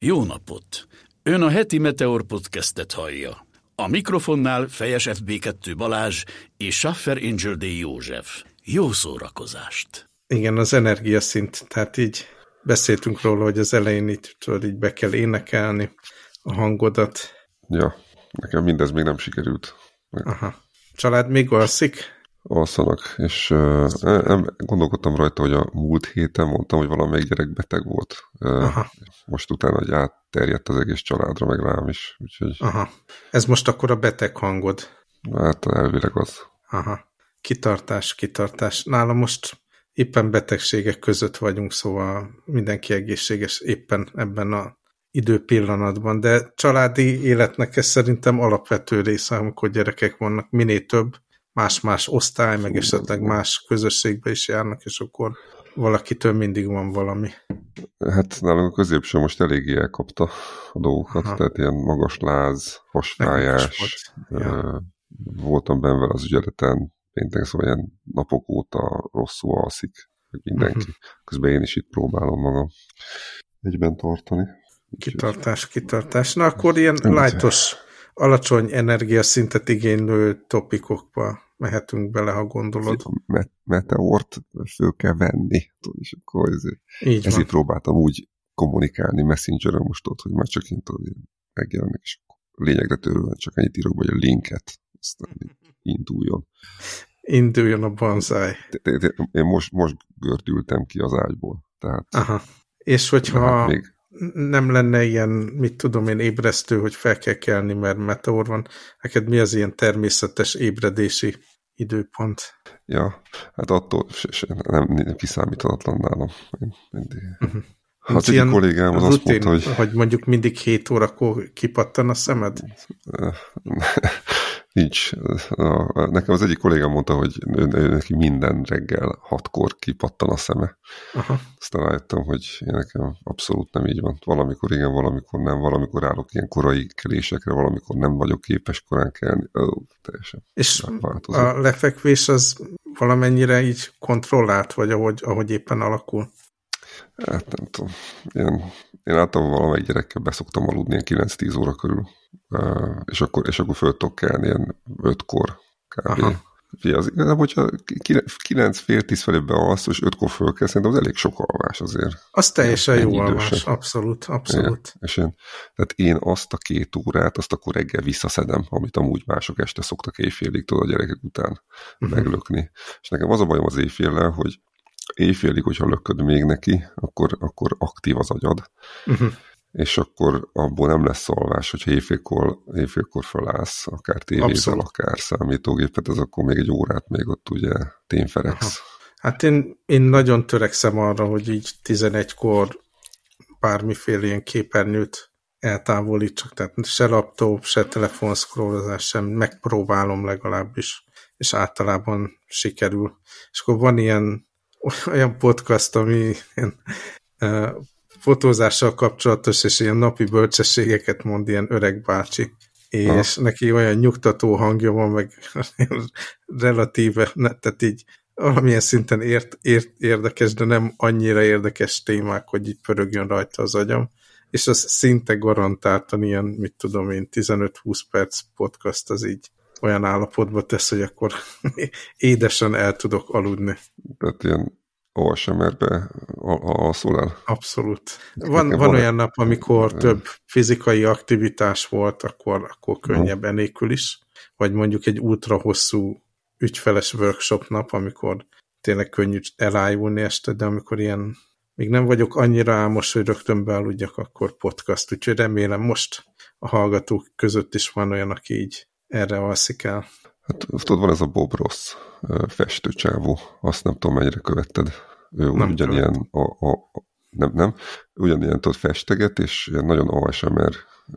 Jó napot! Ön a heti Meteor podcastet hallja. A mikrofonnál Fejes FB2 Balázs és Schaffer Angel D. József. Jó szórakozást! Igen, az energiaszint, tehát így beszéltünk róla, hogy az elején így be kell énekelni a hangodat. Ja, nekem mindez még nem sikerült. Aha. Család még alszik? Alszanak, és gondolkodtam rajta, hogy a múlt héten mondtam, hogy valamelyik gyerek beteg volt. Most utána, hogy átterjedt az egész családra, meg rám is. Úgyhogy... Aha. Ez most akkor a beteg hangod? Hát elvileg az. Aha. Kitartás. Nálam most éppen betegségek között vagyunk, szóval mindenki egészséges éppen ebben a időpillanatban, de családi életnek ez szerintem alapvető része, amikor gyerekek vannak, minél több, más-más osztály, meg esetleg más közösségbe is járnak, és akkor valakitől mindig van valami. Hát nálunk a középső most eléggé elkapta a dolgokat, tehát ilyen magas láz, hasfájás. Voltam benne vele az ügyeleten, pénteken, szóval ilyen napok óta rosszul alszik, meg mindenki. Közben én is itt próbálom magam egyben tartani. Kitartás. Na akkor ilyen lightos, alacsony energiaszintet igénylő topikokba mehetünk bele, ha gondolod. Meteort föl kell venni. És akkor ezért próbáltam úgy kommunikálni Messengeren most ott, hogy már csak én megjelenik, és lényegre törően csak ennyit írok, hogy a linket, aztán induljon. Induljon a banzáj. Én most gördültem ki az ágyból. Tehát, aha. És hogyha nem lenne ilyen, mit tudom én, ébresztő, hogy fel kell kelni, mert meteor van, neked mi az ilyen természetes ébredési időpont? Ja, hát attól nem kiszámíthatatlan nálam. Az egyik kollégám az azt mondta, hogy mondjuk mindig 7 órakor kipattan a szemed? Nincs. Nekem az egyik kollégám mondta, hogy neki minden reggel 6-kor kipattan a szeme. Aha. Aztán rájöttem, hogy nekem abszolút nem így van. Valamikor igen, valamikor nem. Valamikor állok ilyen korai kelésekre, valamikor nem vagyok képes korán kelni. Teljesen. És a lefekvés az valamennyire így kontrollált, vagy ahogy éppen alakul? Hát nem tudom. Én általában valamelyik gyerekkel beszoktam aludni ilyen 9-10 óra körül, és akkor föl tudok kelni ilyen 5-kor kb. Igazából, hogyha 9-10 felé bealsz, és 5-kor föl kell, szerintem az elég sok alvás azért. Az teljesen jó alvás, abszolút. Igen. És tehát én azt a 2 órát, azt akkor reggel visszaszedem, amit amúgy mások este szoktak éjfélig, tudod, a gyerekek után meglökni. És nekem az a bajom az éjféllel, hogy éjfélig, hogyha lököd még neki, akkor aktív az agyad, és akkor abból nem lesz alvás, hogyha éjfélkor felállsz, akár tévézel, akár számítógépet, az akkor még egy órát még ott ugye tényferegsz. Hát én nagyon törekszem arra, hogy így 11-kor bármiféle ilyen képernyőt eltávolítsak, tehát se laptop, se telefonszkrólozás, sem megpróbálom legalábbis, és általában sikerül. És akkor van olyan podcast, ami ilyen, fotózással kapcsolatos, és ilyen napi bölcsességeket mond, ilyen öreg bácsi, és neki olyan nyugtató hangja van, meg relatíve, tehát így valamilyen szinten érdekes, de nem annyira érdekes témák, hogy így pörögjön rajta az agyam, és az szinte garantáltan ilyen, mit tudom én, 15-20 perc podcast az így olyan állapotba tesz, hogy akkor édesen el tudok aludni. Tehát ilyen ASMR-be alszol el? Abszolút. Van olyan nap, amikor több fizikai aktivitás volt, akkor könnyebb enélkül is. Vagy mondjuk egy ultra hosszú ügyfeles workshop nap, amikor tényleg könnyű elájulni este, de amikor ilyen még nem vagyok annyira álmos, hogy rögtön bealudjak, akkor podcast. Úgyhogy remélem most a hallgatók között is van olyan, aki így erre alszik el. Hát tudod, van ez a Bob Ross festőcsávó, azt nem tudom, mennyire követted. Ő ugyanilyen ugyanilyen tudod festeget, és ilyen nagyon ASMR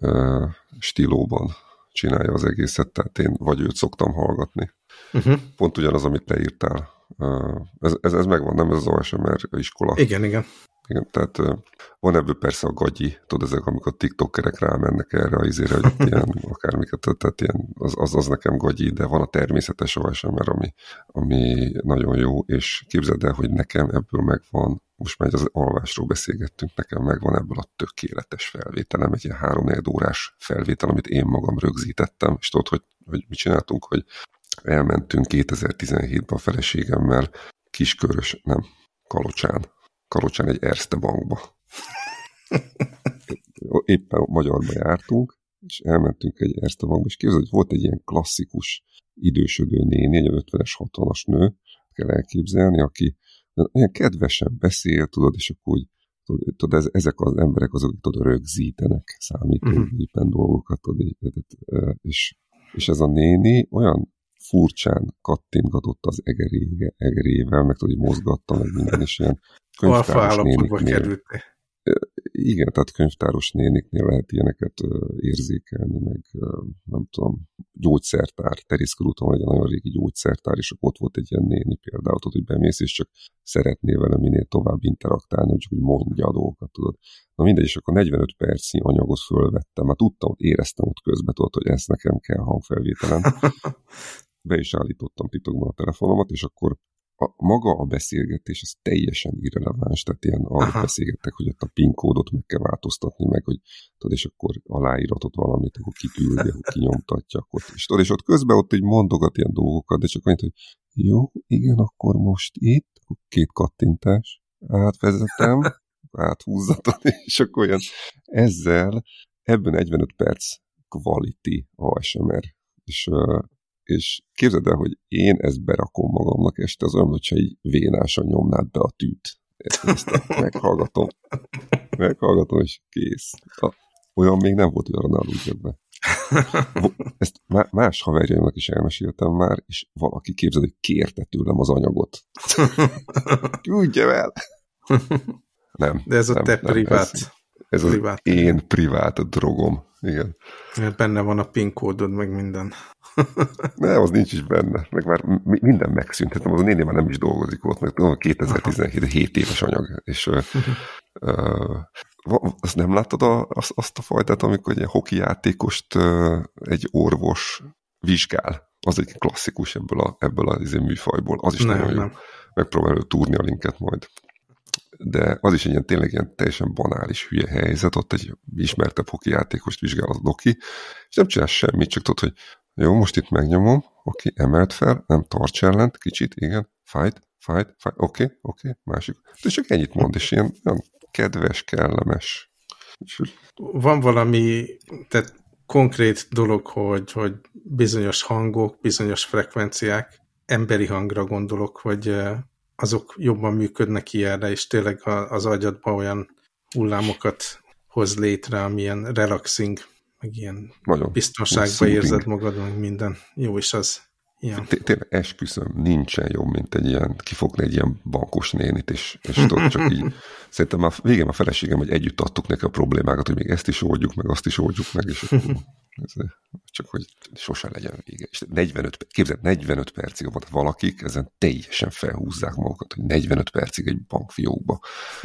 stílóban csinálja az egészet, tehát én vagy őt szoktam hallgatni. Pont ugyanaz, amit leírtál. Ez megvan, nem ez az ASMR iskola? Igen. Igen, tehát van ebből persze a gagyi, tudod, ezek, amikor tiktokerek rámennek erre az izére, hogy ilyen akármiket, tehát ilyen, az nekem gagyi, de van a természetes ASMR, ami nagyon jó, és képzeld el, hogy nekem ebből megvan most már az alvásról beszélgettünk, nekem megvan ebből a tökéletes felvételem, egy ilyen 3-4 órás felvétel, amit én magam rögzítettem, és tudod, hogy mit csináltunk, hogy elmentünk 2017-ben a feleségemmel Kalocsán egy Erste bankba. Éppen magyarba jártunk, és elmentünk egy Erste bankba, és képzeld, hogy volt egy ilyen klasszikus idősödő néni, egy 50-es, 60-as nő, kell elképzelni, aki olyan kedvesen beszél, tudod, és akkor úgy, tudod, ezek az emberek azok, tudod, rögzítenek számítógépen dolgokat, tudod, és ez a néni olyan furcsán kattintgatott az egerével, meg tudod, hogy mozgatta, meg minden, és ilyen könyvtáros néniknél. Igen, tehát könyvtáros néniknél lehet ilyeneket érzékelni, meg nem tudom, gyógyszertár, Terészkörúton van egy nagyon régi gyógyszertár, és ott volt egy ilyen néni például, tudod, hogy bemész, és csak szeretnél vele minél tovább interaktálni, hogy csak úgy mondja a dolgokat, tudod. Na mindegy, és akkor 45 percnyi anyagot fölvettem, már tudtam, éreztem ott közben, tudod, hogy ezt nekem kell hangfelvételen. Be is állítottam titokban a telefonomat, és akkor maga a beszélgetés az teljesen irreleváns, tehát ilyen arra beszélgettek, hogy ott a PIN kódot meg kell változtatni, meg hogy tudod, és akkor aláíratot valamit, akkor kiküldi, akkor kinyomtatja, akkor is tudod, és ott közben ott így mondogat ilyen dolgokat, de csak annyit, hogy jó, igen, akkor most itt, akkor 2 kattintás, átvezetem, áthúzzatok, és akkor olyan ezzel ebben 45 perc quality ASMR, és képzeld el, hogy én ezt berakom magamnak este, az olyan, hogyha így vénásan nyomnád be a tűt. Ezt meghallgatom, és kész. Olyan még nem volt, hogy arra nálunk be. Ezt más haverjaimnak is elmeséltem már, és valaki képzeld, hogy kérte tőlem az anyagot. Küldjem el! Nem. De ez a te privát. Ez az én privát drogom. Igen. Benne van a PIN kódod, meg minden. Nem, az nincs is benne. Meg már minden megszűnt. Az a néni már nem is dolgozik ott, meg 2017, 7 éves anyag. És azt nem láttad azt a fajtát, amikor egy hoki játékost egy orvos vizsgál? Az egy klasszikus ebből a műfajból. Az is nagyon jó. Megpróbálod túrni a linket majd. De az is egy ilyen tényleg ilyen teljesen banális hülye helyzet, ott egy ismertebb hoki játékost vizsgál az doki, és nem csinál semmit, csak tudod, hogy jó, most itt megnyomom, oké, emelt fel, nem tarts ellent, kicsit, igen, fight, oké, másik. De csak ennyit mond, és ilyen kedves, kellemes. Van valami, tehát konkrét dolog, hogy bizonyos hangok, bizonyos frekvenciák, emberi hangra gondolok, hogy azok jobban működnek ilyenre, és tényleg az agyadban olyan hullámokat hoz létre, amilyen relaxing, meg ilyen nagyon biztonságban érzed magad, meg minden. Jó is az. Tényleg esküszöm, nincsen jobb, mint egy ilyen, kifogni egy ilyen bankos nénit, és tudod, csak így. Szerintem már végén a feleségem, hogy együtt adtuk neki a problémákat, hogy még ezt is oldjuk, meg azt is oldjuk meg, és csak hogy sosem legyen vége. És 45 percig volt valakik, ezen teljesen felhúzzák magukat, hogy 45 percig egy bankfiókba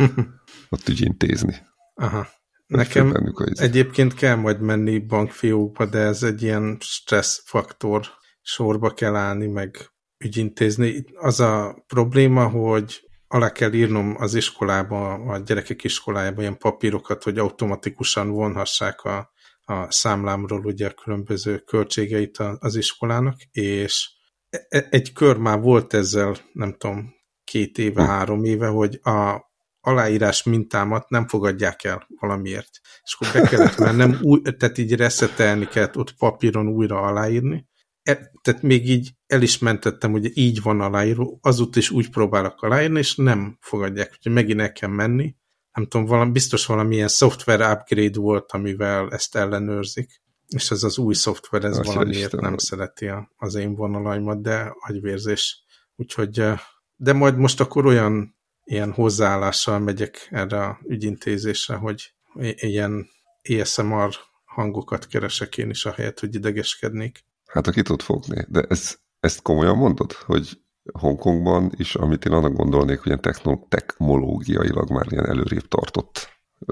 ott ügyintézni. Aha. Nekem egyébként kell majd menni bankfiókba, de ez egy ilyen stressz faktor, sorba kell állni, meg ügyintézni. Az a probléma, hogy alá kell írnom az iskolába, a gyerekek iskolájába ilyen papírokat, hogy automatikusan vonhassák a számlámról ugye a különböző költségeit az iskolának, és egy kör már volt ezzel, nem tudom, 2 éve, 3 éve, hogy a aláírás mintámat nem fogadják el valamiért. És akkor be kellett mennem, tehát így reszetelni kellett ott papíron újra aláírni. Tehát még így el is mentettem, hogy így van aláíró, azóta is úgy próbálok aláírni, és nem fogadják, úgyhogy megint el kell menni. Nem tudom, biztos valamilyen szoftver upgrade volt, amivel ezt ellenőrzik, és ez az új szoftver, ez valamiért nem szereti az én vonalaimat, de agyvérzés. Úgyhogy, de majd most akkor ilyen hozzáállással megyek erre a ügyintézésre, hogy ilyen ASMR hangokat keresek én is, ahelyett, hogy idegeskednék. Hát aki tud fogni, de ezt komolyan mondod, hogy Hongkongban is, amit én annak gondolnék, hogy ilyen technológiailag már ilyen előrébb tartott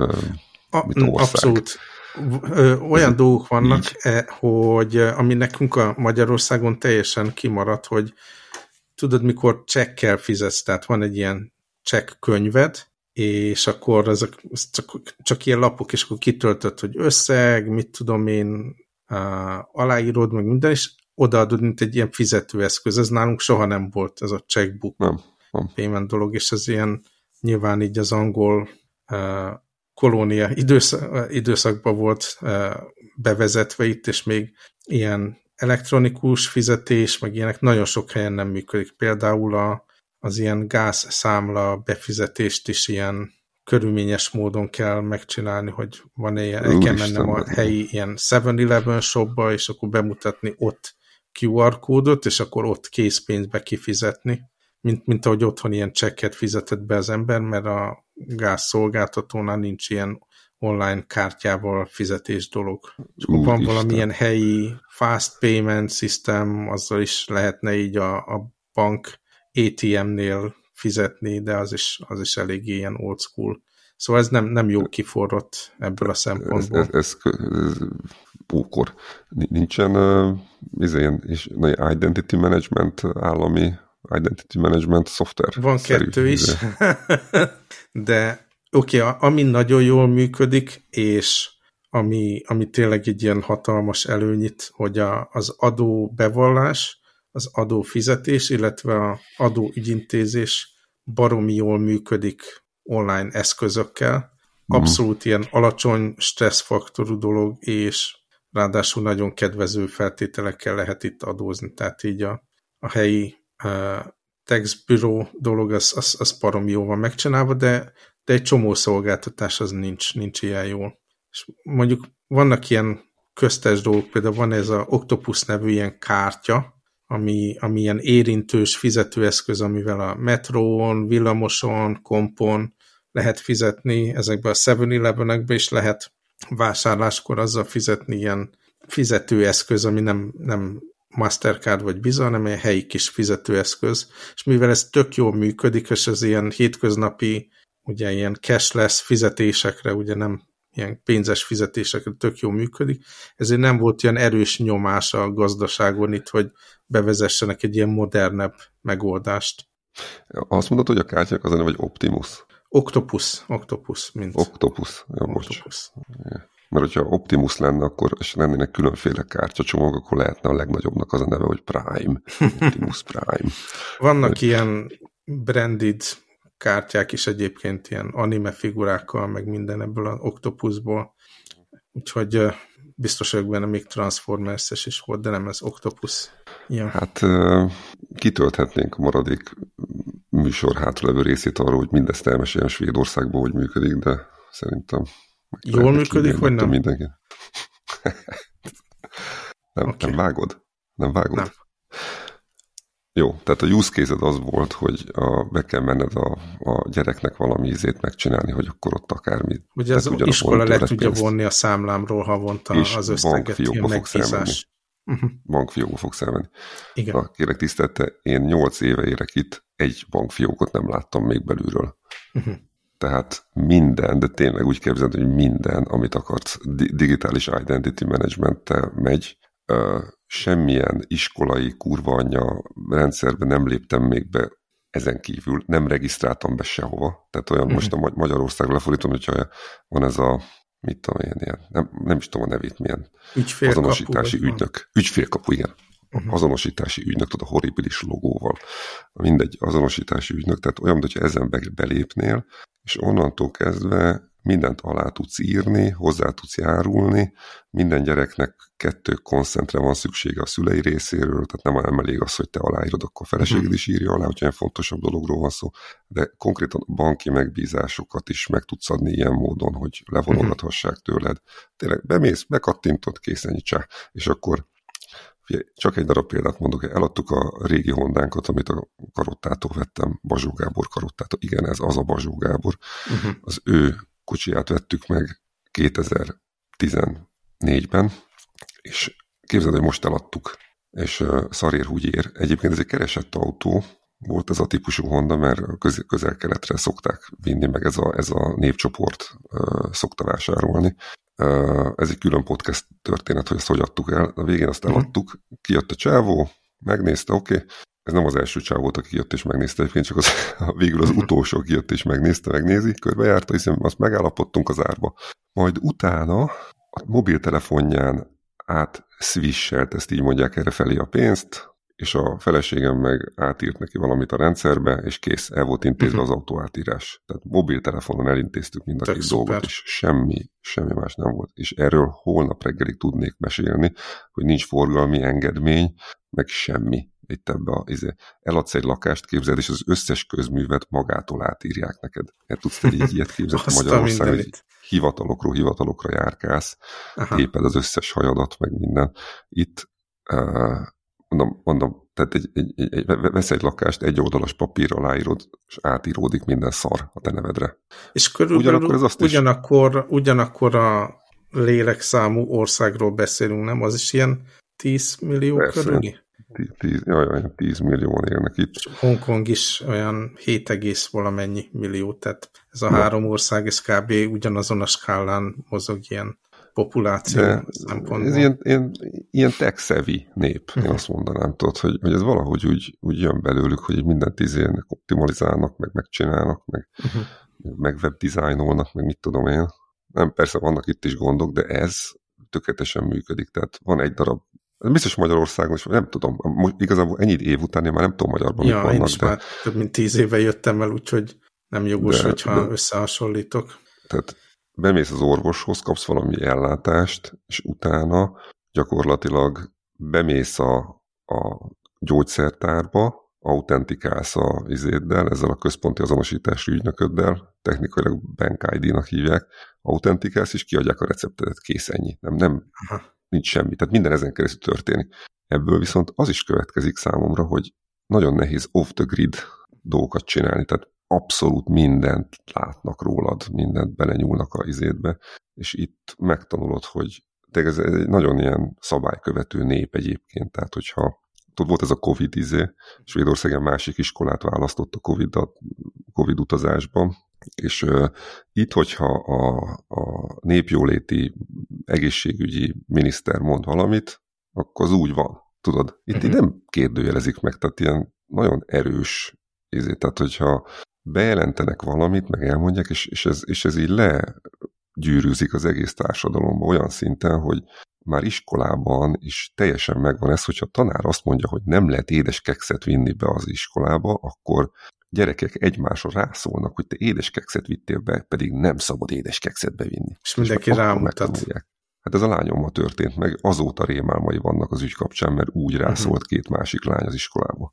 ország. Abszolút. Olyan dolgok vannak, hogy ami nekünk a Magyarországon teljesen kimaradt, hogy tudod, mikor csekkel fizetsz, tehát van egy ilyen csekk könyved, és akkor ezek csak ilyen lapok, és akkor kitöltött, hogy összeg, mit tudom én, aláírod, meg minden, és odaadod, mint egy ilyen fizetőeszköz. Ez nálunk soha nem volt, ez a checkbook payment dolog, és ez ilyen nyilván így az angol kolónia időszakban volt bevezetve itt, és még ilyen elektronikus fizetés, meg ilyenek nagyon sok helyen nem működik. Például az ilyen gázszámla befizetést is ilyen körülményes módon kell megcsinálni, hogy van ilyen, el kell mennem a helyi ilyen 7-Eleven shopba, és akkor bemutatni ott QR kódot, és akkor ott készpénzbe kifizetni, mint ahogy otthon ilyen csekket fizetett be az ember, mert a gázszolgáltatónál nincs ilyen online kártyával fizetés dolog. És van valamilyen helyi fast payment system, azzal is lehetne így a bank ATM-nél fizetni, de az is elég ilyen old school. Szóval ez nem jó kiforrott ebből a szempontból. Ez pókor. Nincsen ilyen identity management, állami identity management szoftver. Van kettő is, de oké, ami nagyon jól működik, és ami tényleg egy ilyen hatalmas előnyit, hogy az adóbevallás, az adófizetés, illetve az adóügyintézés baromi jól működik online eszközökkel. Abszolút ilyen alacsony stresszfaktorú dolog, és ráadásul nagyon kedvező feltételekkel lehet itt adózni. Tehát így a helyi tax bureau dolog, az baromi jól van megcsinálva, de egy csomó szolgáltatás az nincs ilyen jól. És mondjuk vannak ilyen köztes dolgok, például van ez a Octopus nevű ilyen kártya, ami ilyen érintős fizetőeszköz, amivel a metrón, villamoson, kompon lehet fizetni, ezekben a 7-Elevenekben is lehet vásárláskor azzal fizetni, ilyen fizetőeszköz, ami nem Mastercard vagy Visa, hanem egy helyi kis fizetőeszköz, és mivel ez tök jól működik, és ez ilyen hétköznapi, ugye ilyen cashless fizetésekre, ugye nem ilyen pénzes fizetésekre tök jól működik, ezért nem volt ilyen erős nyomás a gazdaságon itt, hogy bevezessenek egy ilyen modernebb megoldást. Azt mondod, hogy a kártyák az a neve, vagy Optimus? Octopus, mint... Octopus, ja, Octopus. Mert hogyha Optimus lenne, akkor és lennének különféle kártyacsomagok, akkor lehetne a legnagyobbnak az a neve, hogy Prime. Optimus Prime. Vannak ilyen branded kártyák is egyébként, ilyen anime figurákkal, meg minden ebből az Octopusból. Úgyhogy biztos vagyok benne, még Transformers-es is volt, de nem ez Octopus. Ja. Hát kitölthetnénk a maradék műsor hátralevő részét arról, hogy mindezt elmeséljen Svédországból, hogy működik, de szerintem jól működik, vagy nem? Mindenki. Nem vágod? Nem vágod? Nem. Jó, tehát a use case-ed az volt, hogy be kell menned a gyereknek valami ízét megcsinálni, hogy akkor ott akármi. Ugye az iskola le tudja vonni a számlámról havonta az összeget, ilyen megbízás. Bankfiókba fogsz elmenni. Igen. Kérlek tisztelte, én 8 éve érek itt, egy bankfiókot nem láttam még belülről. Tehát minden, de tényleg úgy képzeld, hogy minden, amit akarsz, digitális identity management-tel megy, semmilyen iskolai kurva anyja rendszerben nem léptem még be ezen kívül, nem regisztráltam be sehova. Tehát olyan most a Magyarországra lefordítom, hogyha van ez a, mit tudom én, ilyen, nem is tudom a nevét, milyen azonosítási ügynök. Ügyfélkapu, igen. Azonosítási ügynök, tudod, a horribilis logóval. Mindegy, azonosítási ügynök, tehát olyan, hogyha ezen belépnél, és onnantól kezdve mindent alá tudsz írni, hozzá tudsz járulni, minden gyereknek 2 konszentre van szüksége a szülei részéről, tehát nem elég az, hogy te aláírod, akkor a feleséged is írja alá, hogyha ilyen fontosabb dologról van szó, de konkrétan banki megbízásokat is meg tudsz adni ilyen módon, hogy levonogathassák tőled. Tényleg bemész, bekattintod, kész, ennyi csá. És akkor csak egy darab példát mondok, eladtuk a régi Hondánkat, amit a Karottától vettem, Bazsó Gábor Karottától. Igen, ez az a Bazsó Gábor. Az ő kocsiját vettük meg 2014-ben, és képzeld, hogy most eladtuk, és szarér húgyér. Egyébként ez egy keresett autó, volt ez a típusú Honda, mert közel-keletre szokták vinni, meg ez a népcsoport szokta vásárolni. Ez egy külön podcast történet, hogy ezt hogy adtuk el. A végén azt eladtuk, kijött a csávó, megnézte, oké, ez nem az első csáv volt, aki jött és megnézte, egyébként csak végül az utolsó, aki jött és megnézi, körbejárta, hiszen azt megállapodtunk az árba. Majd utána a mobiltelefonján át-swishelt, ezt így mondják erre felé a pénzt, és a feleségem meg átírt neki valamit a rendszerbe, és kész, el volt intézve az autóátírás. Tehát mobiltelefonon elintéztük mind a két dolgot, és semmi más nem volt. És erről holnap reggelig tudnék mesélni, hogy nincs forgalmi engedmény, meg semmi. Itt ebbe eladsz egy lakást, képzeld, és az összes közművet magától átírják neked. Tudsz te így ilyet képzelni Magyarországon, hogy hivatalokra járkálsz, téped az összes hajadat, meg minden. Itt mondom, tehát vesz egy lakást, egy oldalas papírral aláírod, és átíródik minden szar a te nevedre. És körülbelül ugyanakkor a lélekszámú országról beszélünk, nem? Az is ilyen 10 millió körüli? 10 millióan élnek itt. És Hongkong is olyan 7, valamennyi millió, tehát ez a három ország, ez kb. Ugyanazon a skálán mozog ilyen populáció szempontból. Ez ilyen tech-savvy nép, én azt mondanám, tudod, hogy ez valahogy úgy jön belőlük, hogy mindent optimalizálnak, meg megcsinálnak, meg webdesignolnak, meg mit tudom én. Nem, persze vannak itt is gondok, de ez tökéletesen működik. Tehát van egy darab, biztos Magyarországon is, nem tudom, igazából ennyi év után én már nem tudom magyarban, mit vannak. Én is már több mint 10 éve jöttem el, úgyhogy nem jogos, hogyha összehasonlítok. Tehát bemész az orvoshoz, kapsz valami ellátást, és utána gyakorlatilag bemész a gyógyszertárba, autentikálsz a izéddel, ezzel a központi azonosítási ügynököddel, technikailag Bank ID-nak hívják, autentikálsz, és kiadják a receptedet, kész, ennyi. Nem nincs semmi. Tehát minden ezen keresztül történik. Ebből viszont az is következik számomra, hogy nagyon nehéz off-the-grid dolgokat csinálni, tehát abszolút mindent látnak rólad, mindent belenyúlnak a izédbe, és itt megtanulod, hogy ez egy nagyon ilyen szabálykövető nép egyébként, tehát hogyha volt ez a Covid Svédországon másik iskolát választott a Covid utazásban, és itt, hogyha a népjóléti egészségügyi miniszter mond valamit, akkor az úgy van, tudod? Itt nem kérdőjelezik meg, tehát ilyen nagyon erős tehát hogyha bejelentenek valamit, meg elmondják, és ez így legyűrűzik az egész társadalomba olyan szinten, hogy már iskolában is teljesen megvan ez, hogyha a tanár azt mondja, hogy nem lehet édeskekszet vinni be az iskolába, akkor gyerekek egymásra rászólnak, hogy te édeskekszet vittél be, pedig nem szabad édeskekszet bevinni. És mindenki rámutat. Hát ez a lányommal történt meg, azóta rémálmai vannak az ügy kapcsán, mert úgy rászólt két másik lány az iskolába.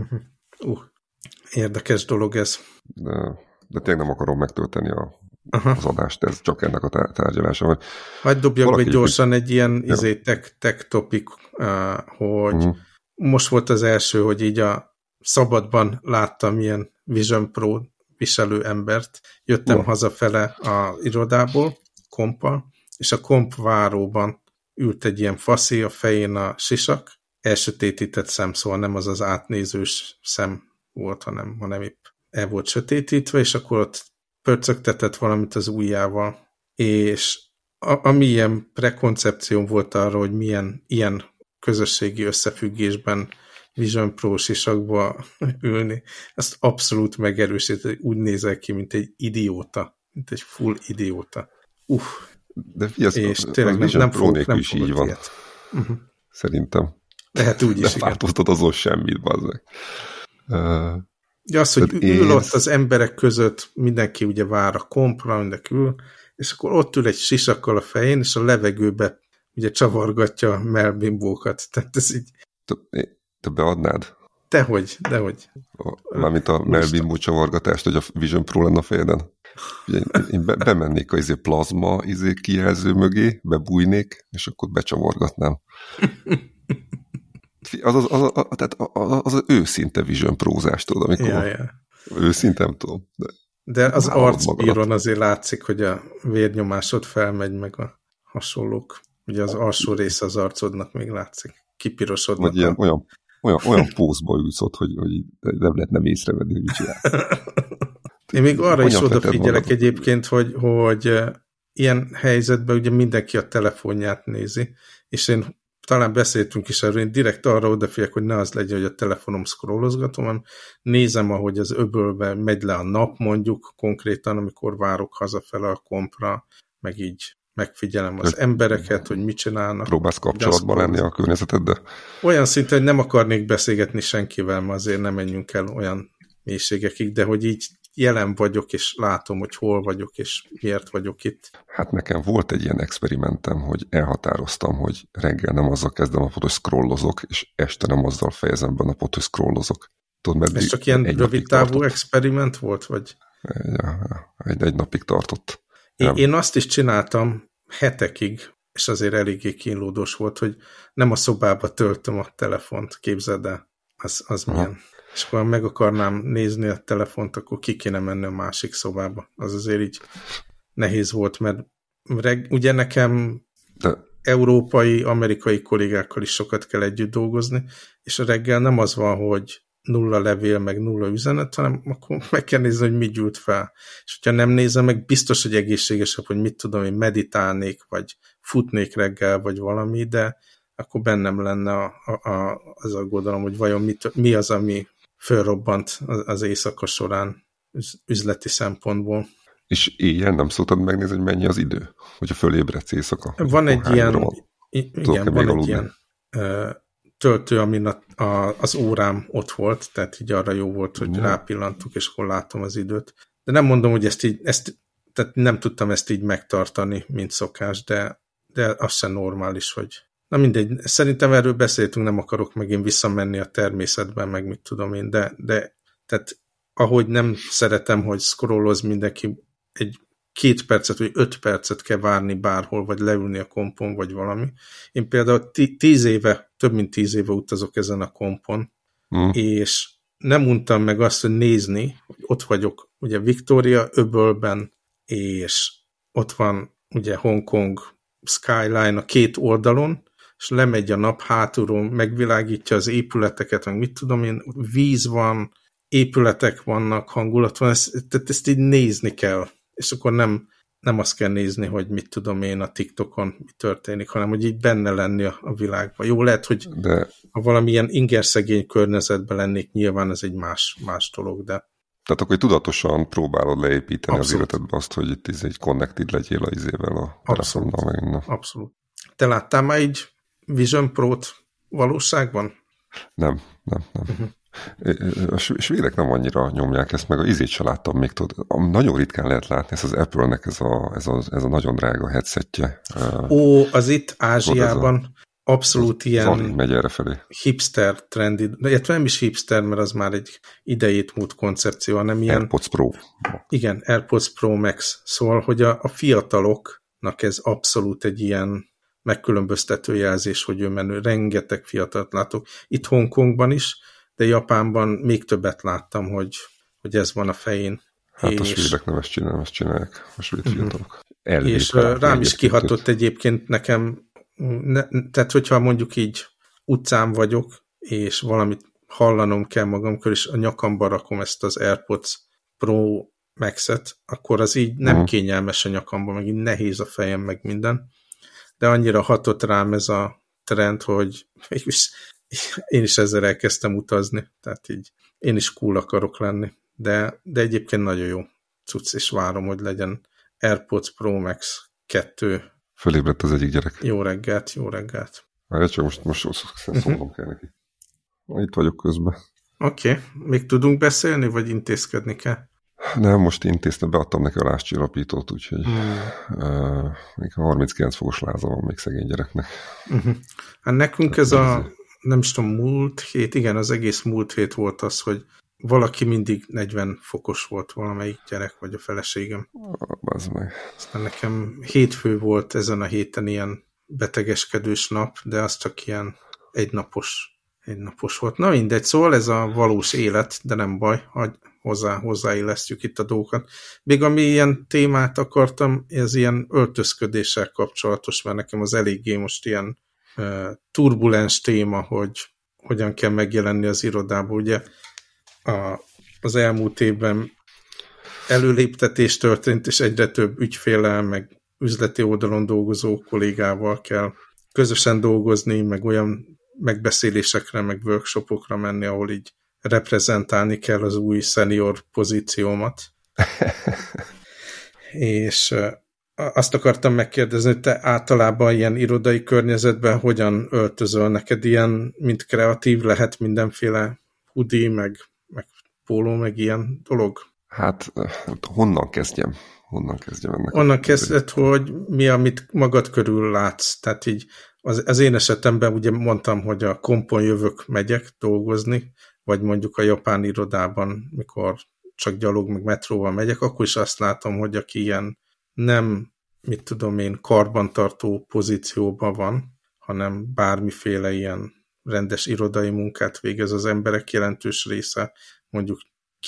Érdekes dolog ez. De tényleg nem akarom megtölteni az adást, ez csak ennek a tárgyalása. Hadd dobjak be gyorsan egy ilyen tech topic, hogy most volt az első, hogy így a szabadban láttam ilyen Vision Pro viselő embert. Jöttem hazafele az irodából, kompal, és a komp váróban ült egy ilyen faszi, a fején a sisak, elsötétített szem, szóval nem az átnézős szem volt, hanem épp el volt sötétítve, és akkor ott pörcögtetett valamit az ujjával, és ami ilyen prekoncepcióm volt arra, hogy milyen ilyen közösségi összefüggésben Vision Pro sisakba ülni, azt abszolút megerősít, hogy úgy nézel ki, mint egy idióta, mint egy full idióta. De és tényleg nem fogok is így van. Szerintem. Lehet úgy is, igen. Változtat azon semmit, bazzeg. Az, hogy ül ott az emberek között, mindenki ugye vár a kompra, mindenki ül, és akkor ott ül egy sisakkal a fején, és a levegőbe ugye csavargatja a melbimbókat. Tehát ez így... Te beadnád? Dehogy. Mármint a melbimbó csavargatást, hogy a Vision Pro lenne a fejeden? Én bemennék a plazma kijelző mögé, bebújnék, és akkor becsavargatnám. Az őszinte Vision Pro-zás, tudod, amikor őszinte, nem tudom. De az arcbíron azért látszik, hogy a vérnyomásod felmegy, meg a hasonlók. Ugye az alsó része az arcodnak még látszik. Kipirosodnak. Vagy ilyen, olyan pózba ülsz ott, hogy nem lehet nem észrevenni, hogy mit csinálsz. Én még arra is odafigyelek egyébként, hogy ilyen helyzetben ugye mindenki a telefonját nézi, és én talán beszéltünk is erről, én direkt arra odafigyelek, hogy ne az legyen, hogy a telefonom scrollozgatom, hanem nézem, ahogy az öbölbe megy le a nap, mondjuk konkrétan, amikor várok hazafele a kompra, meg így megfigyelem az embereket, hogy mit csinálnak. Próbálsz kapcsolatban lenni a környezeteddel? Olyan szinten, hogy nem akarnék beszélgetni senkivel, mert azért nem menjünk el olyan mélységekig, de hogy így jelen vagyok, és látom, hogy hol vagyok, és miért vagyok itt. Hát nekem volt egy ilyen experimentem, hogy elhatároztam, hogy reggel nem azzal kezdem a napot, hogy scrollozok, és este nem azzal fejezem be a napot, hogy scrollozok. Tudod, ez csak ilyen rövid távú experiment volt, vagy? Ja, egy napig tartott. Én azt is csináltam hetekig, és azért eléggé kínlódós volt, hogy nem a szobába töltöm a telefont, képzeld el, az milyen. És akkor meg akarnám nézni a telefont, akkor ki kéne menni a másik szobába. Az azért így nehéz volt, mert ugye nekem európai, amerikai kollégákkal is sokat kell együtt dolgozni, és a reggel nem az van, hogy 0 levél, meg 0 üzenet, hanem akkor meg kell nézni, hogy mi gyűlt fel. És hogyha nem nézem meg, biztos, hogy egészségesebb, hogy mit tudom, én meditálnék, vagy futnék reggel, vagy valami, de akkor bennem lenne az aggodalom, hogy vajon mi az, ami fölrobbant az éjszaka során üzleti szempontból. És éjjel nem szoktad megnézni, hogy mennyi az idő? Hogyha fölébredsz éjszaka? Van egy ilyen töltő, amin az órám ott volt, tehát így arra jó volt, hogy rápillantok, és akkor látom az időt. De nem mondom, hogy tehát nem tudtam ezt így megtartani, mint szokás, de az sem normális, hogy na mindegy, szerintem erről beszéltünk, nem akarok megint visszamenni a természetben, meg mit tudom én, de tehát ahogy nem szeretem, hogy scrolloz mindenki 2 percet, vagy 5 percet kell várni bárhol, vagy leülni a kompon, vagy valami. Én például több mint 10 éve utazok ezen a kompon, és nem untam meg azt, hogy nézni, hogy ott vagyok, ugye Victoria öbölben, és ott van ugye Hongkong skyline a 2 oldalon, és lemegy a nap hátulról, megvilágítja az épületeket, meg mit tudom én, víz van, épületek vannak, hangulat van, tehát ezt így nézni kell. És akkor nem azt kell nézni, hogy mit tudom én a TikTokon mi történik, hanem hogy így benne lenni a világban. Jó, lehet, hogy ha valamilyen ingerszegény környezetben lennék, nyilván ez egy más dolog, de... Tehát akkor tudatosan próbálod leépíteni az életedbe azt, hogy itt egy connected legyél a izével a telefonnal. Abszolút. Te láttál már így Vision Pro-t valóságban? Nem. A svédek nem annyira nyomják ezt, meg a izét se láttam még, tudod. Nagyon ritkán lehet látni ezt az Apple-nek ez a nagyon drága headsetje. Az itt Ázsiában abszolút ilyen megy errefelé. Hipster trendi, illetve nem is hipster, mert az már egy idejét múlt koncepció, hanem ilyen... AirPods Pro. Igen, AirPods Pro Max. Szóval, hogy a fiataloknak ez abszolút egy ilyen megkülönböztető jelzés, hogy ő menő. Rengeteg fiatalt látok. Itt Hongkongban is, de Japánban még többet láttam, hogy ez van a fején. Hát a svédek nem ezt csinálják, a svéd fiatalok. És rám is kihatott egyébként nekem, tehát hogyha mondjuk így utcán vagyok, és valamit hallanom kell magamkör, és a nyakamba rakom ezt az AirPods Pro Max-et, akkor az így nem kényelmes a nyakamba, meg így nehéz a fejem, meg minden. De annyira hatott rám ez a trend, hogy én is ezzel elkezdtem utazni, tehát így én is cool akarok lenni, de egyébként nagyon jó cucc, és várom, hogy legyen AirPods Pro Max 2. Fölébredt az egyik gyerek. Jó reggelt. Várj, csak most szólnom kell neki. Itt vagyok közben. Oké. Még tudunk beszélni, vagy intézkedni kell? Nem, most intéztem, beadtam neki a lázcsillapítót, úgyhogy még 39 fokos láza van még szegény gyereknek. Hát nekünk ez nem is tudom, múlt hét, igen, az egész múlt hét volt az, hogy valaki mindig 40 fokos volt, valamelyik gyerek, vagy a feleségem. Aztán nekem hétfő volt ezen a héten ilyen betegeskedős nap, de az csak ilyen egynapos volt. Na mindegy, szóval ez a valós élet, de nem baj, hogy hozzáillesztjük itt a dolgokat. Még ami ilyen témát akartam, ez ilyen öltözködéssel kapcsolatos, mert nekem az eléggé most ilyen turbulens téma, hogy hogyan kell megjelenni az irodában. Ugye az elmúlt évben előléptetés történt, és egyre több ügyféllel, meg üzleti oldalon dolgozó kollégával kell közösen dolgozni, meg olyan megbeszélésekre, meg workshopokra menni, ahol így reprezentálni kell az új senior pozíciómat. És azt akartam megkérdezni, hogy te általában ilyen irodai környezetben hogyan öltözöl? Neked ilyen, mint kreatív, lehet mindenféle hoodie, meg póló, meg ilyen dolog? Hát, honnan kezdjem? Onnan kezdett, hogy mi, amit magad körül látsz. Tehát így az én esetemben ugye mondtam, hogy a kompon jövök, megyek dolgozni, vagy mondjuk a japán irodában, mikor csak gyalog, meg metróval megyek, akkor is azt látom, hogy aki ilyen nem, mit tudom én, karbantartó pozícióban van, hanem bármiféle ilyen rendes irodai munkát végez az emberek jelentős része, mondjuk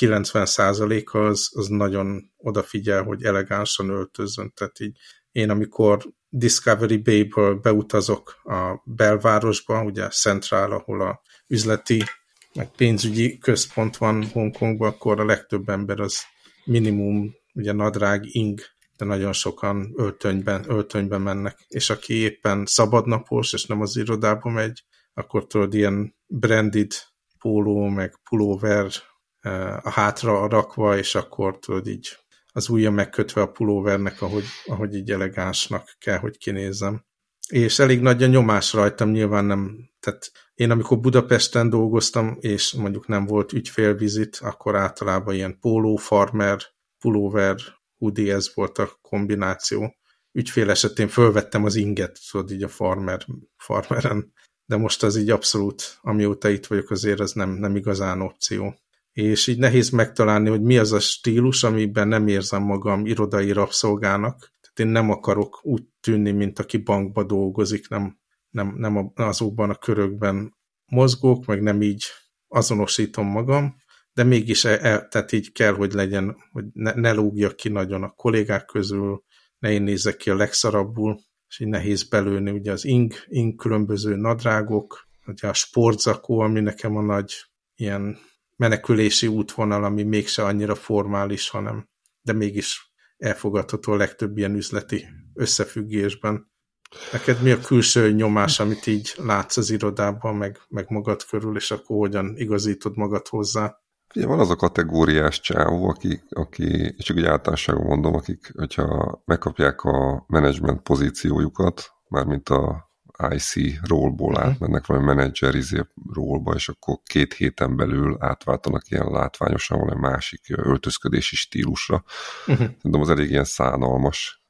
90%-a az nagyon odafigyel, hogy elegánsan öltözzön. Tehát így én, amikor Discovery Bay-ből beutazok a belvárosba, ugye Central, ahol a üzleti, meg pénzügyi központ van Hongkongban, akkor a legtöbb ember az minimum, ugye nadrág, ing, de nagyon sokan öltönyben mennek. És aki éppen szabadnapos, és nem az irodába megy, akkor tudod, ilyen branded póló, meg pulóver a hátra rakva, és akkor tudod így az ujja megkötve a pulóvernek, ahogy így elegánsnak kell, hogy kinézzem. És elég nagy a nyomás rajtam, nyilván nem, tehát én amikor Budapesten dolgoztam, és mondjuk nem volt ügyfélvizit, akkor általában ilyen póló, farmer, pulóver, hoodie, ez volt a kombináció. Ügyfél esetén fölvettem az inget, tudod, így a farmeren, de most az így abszolút, amióta itt vagyok, azért az nem igazán opció. És így nehéz megtalálni, hogy mi az a stílus, amiben nem érzem magam irodai rabszolgának. Tehát én nem akarok úgy tűnni, mint aki bankba dolgozik, nem azokban a körökben mozgok, meg nem így azonosítom magam, de mégis tehát így kell, hogy legyen, hogy ne lógjak ki nagyon a kollégák közül, ne én nézzek ki a legszarabbul, és így nehéz belőni, ugye az ing különböző nadrágok, ugye a sportzakó, ami nekem a nagy ilyen menekülési útvonal, ami mégse annyira formális, de mégis elfogadható a legtöbb ilyen üzleti összefüggésben. Neked mi a külső nyomás, amit így látsz az irodában, meg magad körül, és akkor hogyan igazítod magad hozzá? Ugye van az a kategóriás csávó, aki csak úgy általánosságban mondom, akik, hogyha megkapják a menedzsment pozíciójukat, mármint a IC role-ból átmennek valami menedzser role-ba, és akkor 2 héten belül átváltanak ilyen látványosan valami másik öltözködési stílusra. Szerintem az elég ilyen szánalmas,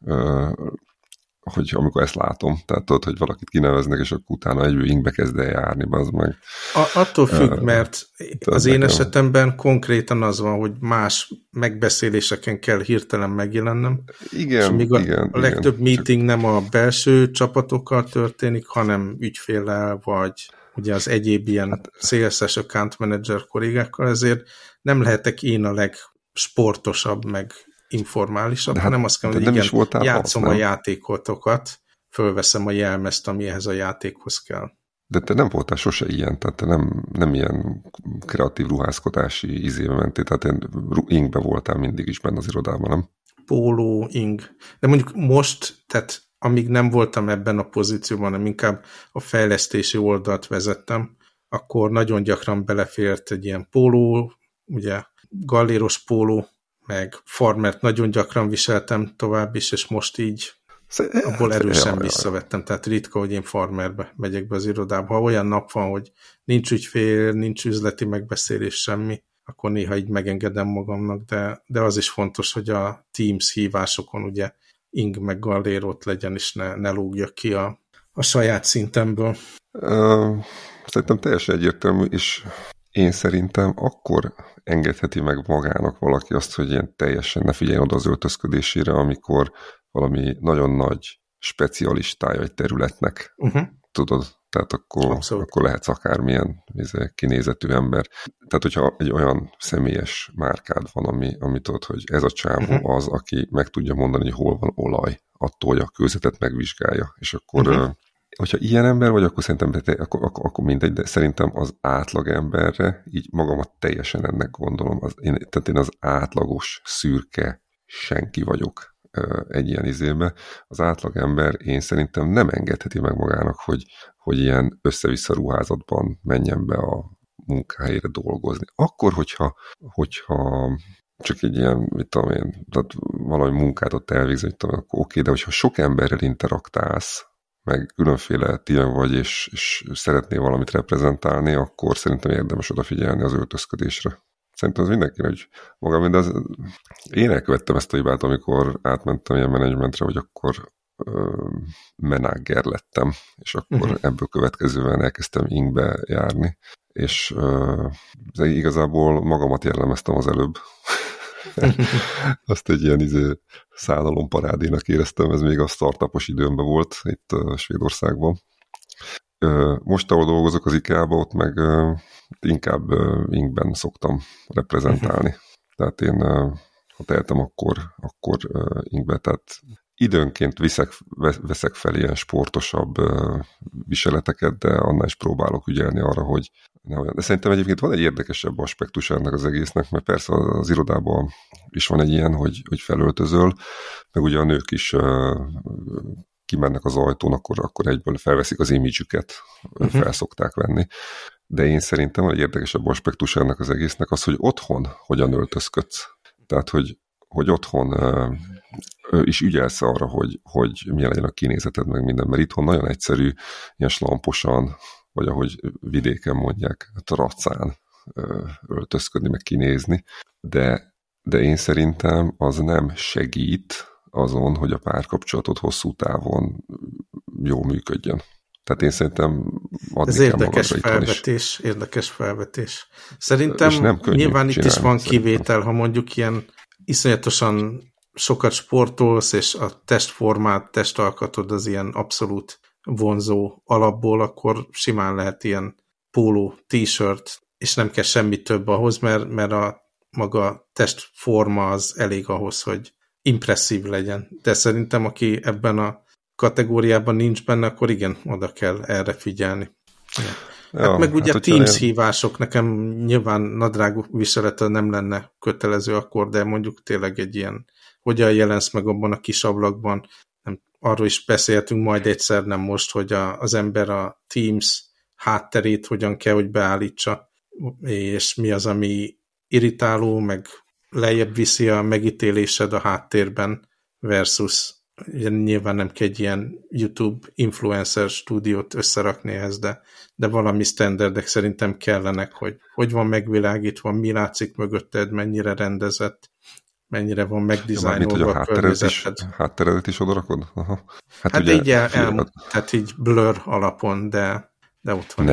hogy amikor ezt látom, tehát tudod, hogy valakit kineveznek, és akkor utána egyből ingbe kezd el járni, az meg. Attól függ, mert az én esetemben konkrétan az van, hogy más megbeszéléseken kell hirtelen megjelennem. Igen, a legtöbb meeting nem a belső csapatokkal történik, hanem ügyféllel, vagy ugye az egyéb ilyen sales account manager kollégákkal, ezért nem lehetek én a legsportosabb, meg informálisabb, hanem azt kell, hogy igen, játszom a játékotokat, fölveszem a jelmezt, ami ehhez a játékhoz kell. De te nem voltál sose ilyen, tehát te nem ilyen kreatív ruházkodási izébe mentél, tehát én ingbe voltál mindig is benne az irodában, nem? Póló, ing. De mondjuk most, tehát amíg nem voltam ebben a pozícióban, hanem inkább a fejlesztési oldalt vezettem, akkor nagyon gyakran belefért egy ilyen póló, ugye galléros póló, meg farmert nagyon gyakran viseltem tovább is, és most így abból erősen visszavettem. Tehát ritka, hogy én farmerbe megyek be az irodába. Ha olyan nap van, hogy nincs ügyfél, nincs üzleti megbeszélés, semmi, akkor néha így megengedem magamnak, de az is fontos, hogy a Teams hívásokon ugye ing meg gallér ott legyen, és ne lógjak ki a saját szintemből. Szerintem teljesen egyértelmű, és én szerintem akkor engedheti meg magának valaki azt, hogy ilyen teljesen ne figyeljen oda az öltözködésére, amikor valami nagyon nagy specialistája egy területnek, tudod, tehát akkor lehetsz akármilyen kinézetű ember. Tehát, hogyha egy olyan személyes márkád van, ami tudod, hogy ez a csávó az, aki meg tudja mondani, hogy hol van olaj, attól, hogy a kőzetet megvizsgálja, és akkor hogyha ilyen ember vagy, akkor szerintem akkor mindegy, de szerintem az átlag emberre így magamat teljesen ennek gondolom. Tehát én az átlagos, szürke senki vagyok. egy ilyen izébe, az átlagember én szerintem nem engedheti meg magának, hogy ilyen össze-vissza ruházatban menjen be a munkahelyére dolgozni. Akkor, hogyha csak egy ilyen, mit tudom én, tehát valami munkát ott elvégzni, akkor oké, de hogyha sok emberrel interaktálsz, meg különféle tímen vagy, és szeretnél valamit reprezentálni, akkor szerintem érdemes odafigyelni az öltözködésre. Szerintem az mindenki, hogy magam, de én elkövettem ezt a hibát, amikor átmentem ilyen menedzsmentre, hogy akkor menáger lettem, és akkor ebből következően elkezdtem ingbe járni, és igazából magamat jellemeztem az előbb. Azt egy ilyen szállalomparádénak éreztem, ez még a startupos időmben volt itt Svédországban. Most, ahol dolgozok az IKEA-ba, ott meg inkább ingben szoktam reprezentálni. Tehát én, ha tehetem, akkor ingbe. Tehát időnként veszek fel ilyen sportosabb viseleteket, de annál is próbálok ügyelni arra, hogy ne olyan. De szerintem egyébként van egy érdekesebb aspektus ennek az egésznek, mert persze az irodában is van egy ilyen, hogy felöltözöl, meg ugye a nők is kimennek az ajtón, akkor egyből felveszik az imidzsüket, fel szokták venni. De én szerintem van egy érdekesebb aspektus ennek az egésznek az, hogy otthon hogyan öltözködsz. Tehát, hogy otthon is ügyelsz arra, hogy milyen legyen a kinézeted, meg minden, mert itthon nagyon egyszerű, ilyen slamposan, vagy ahogy vidéken mondják, tracán öltözködni, meg kinézni, de én szerintem az nem segít azon, hogy a párkapcsolatod hosszú távon jól működjön. Tehát én szerintem adni ez érdekes felvetés. Szerintem nyilván itt is van kivétel, ha mondjuk ilyen iszonyatosan sokat sportolsz, és a testformát, testalkatod az ilyen abszolút vonzó alapból, akkor simán lehet ilyen póló, t-shirt, és nem kell semmi több ahhoz, mert a maga testforma az elég ahhoz, hogy impresszív legyen. De szerintem, aki ebben a kategóriában nincs benne, akkor igen, oda kell erre figyelni. Hát meg ugye a Teams hívások, nekem nyilván nadrág viselete nem lenne kötelező akkor, de mondjuk tényleg egy ilyen, hogyan jelensz meg abban a kis ablakban, arról is beszéltünk majd egyszer, nem most, hogy az ember a Teams hátterét hogyan kell, hogy beállítsa, és mi az, ami irritáló, meg lejjebb viszi a megítélésed a háttérben versus nyilván nem kell egy ilyen YouTube influencer stúdiót összerakni ehhez, de valami standardek szerintem kellenek, hogy van megvilágítva, mi látszik mögötted, mennyire rendezett, mennyire van megdizájnolva a környezeted. Hátteredet is odarakod? Aha. Hát ugye, így tehát így blur alapon, de ott van.